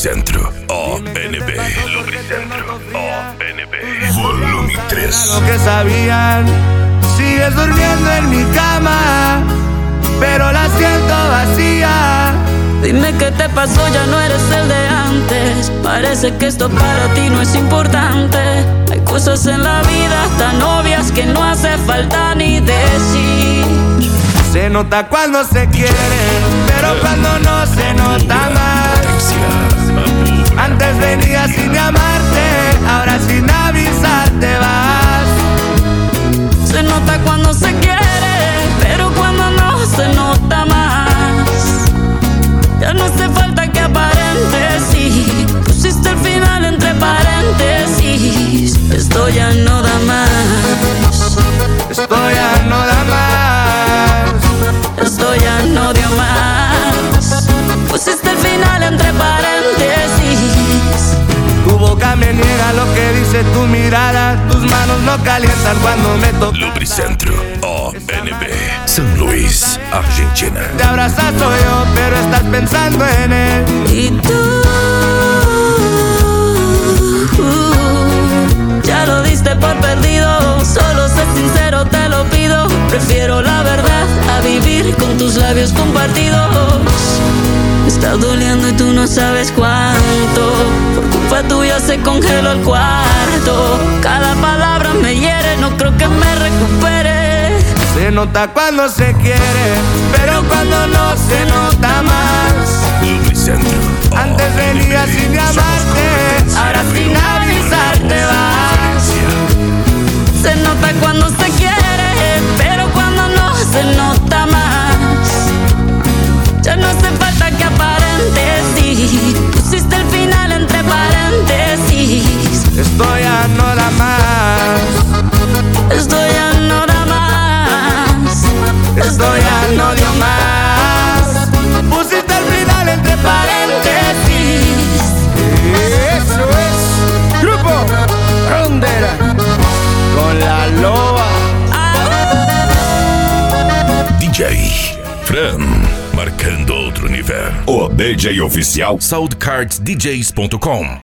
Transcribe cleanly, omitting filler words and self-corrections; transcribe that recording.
Lubricentro ONB. Lubricentro ONB. Volumen 3. Lo que sabían, sigues durmiendo en mi cama, pero la siento vacía. Dime qué te pasó, ya no eres el de antes. Parece que esto para ti no es importante. Hay cosas en la vida tan obvias que no hace falta ni decir. Se nota cuando se quiere, pero cuando no se nota más. Antes venías sin llamarte, ahora sin avisar te vas. Se nota cuando se quiere, pero cuando no se nota más. Ya no hace falta que aparentes, sí. Pusiste el final entre paréntesis. Esto ya no da más. Esto ya no da más. Esto ya no dio más. Pusiste el final entre paréntesis. Tu boca me niega lo que dice tu mirada. Tus manos no calientan cuando me tocan. Lubricentro ONB. San Luis, Argentina. Te abrazas soy yo, pero estás pensando en él. Y tú ya lo diste por perdido. Solo sé sincero, te lo pido. Prefiero la verdad a vivir con tus labios compartidos. Me está doliendo y tú no sabes cuánto. Por culpa tuya se congeló el cuarto. Cada palabra me hiere, no creo que me recupere. Se nota cuando se quiere, pero cuando no se nota más. Lubricentro Antes venías sin llamarte, ahora sin avisar te vas. Se nota cuando se quiere, pero cuando no se nota más. Ya no hace falta que aparentes, sí. Pusiste el final entre paréntesis. Esto ya no da más. Esto ya no da más. Esto ya no dio más. Pusiste el final entre paréntesis. Eso es Grupo Rondera con la loba. DJ Fran, marcando outro nível. O DJ oficial soundcardsdjs.com.